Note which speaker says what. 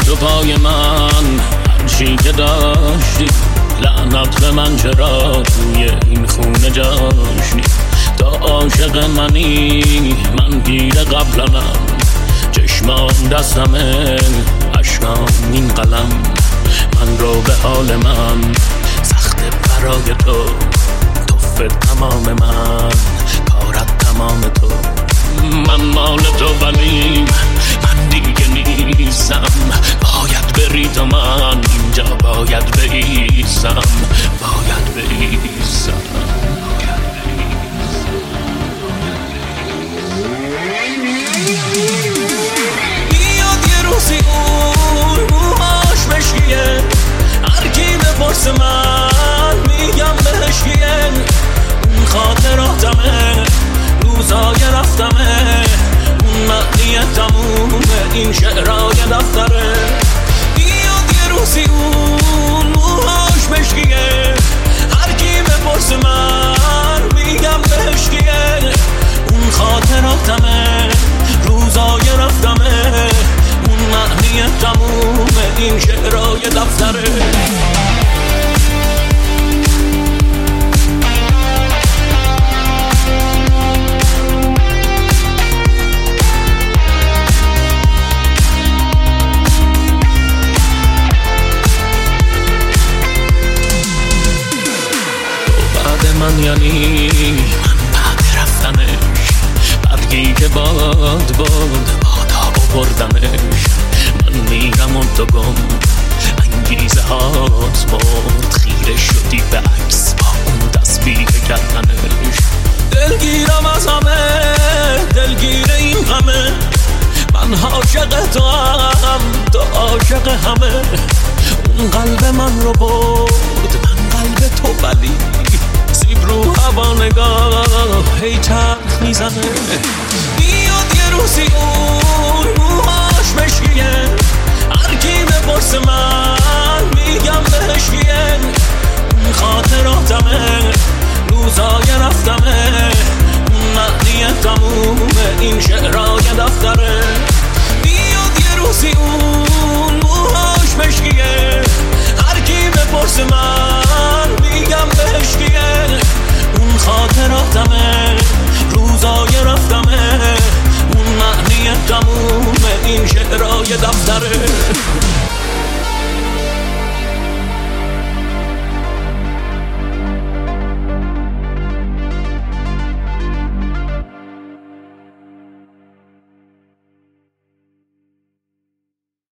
Speaker 1: تو پای من هرچی که داشتی، لعنت به من چرا توی این خونه جاشتی. تا عاشق منی من پیر قبلنم، چشمان دستمه اشکام این قلم. من رو به حال من سخت برای تو، توفه تمام من کارت تمام تو. من مال تو ولی من دیگه نیستم، باید بری تو من اینجا باید بایستم، باید بایستم. بیاد یه روزی اون موهاش مشکیه، هر کی بپرس من میگم بهش کیه. اون خاطراتمه روزای رفتمه، اون معنی تمومه این شعرهای دفتره. بیاد یه روزی اون موهاش مشکیه، هر کی بپرس من میگم بهش کیه. اون خاطراتمه روزای رفتمه، اون معنی تمومه این شعرهای دفتره. من یعنی من بعد رفتنش، برگی که باد بادا بردمش. من میرم اون تو گم انگیزه هات مرد، خیره شدی به عکس با اون تسبیح کردنش. دلگیرم از همه دلگیر این همه، من عاشق تو هم تو عاشق همه. اون قلب من رو برد من قلب تو ولی سیب رو هوا نگاه هی چرخ میزنه. بیاد یه روزی اون موهاش مشکیه، هر کی بپرس من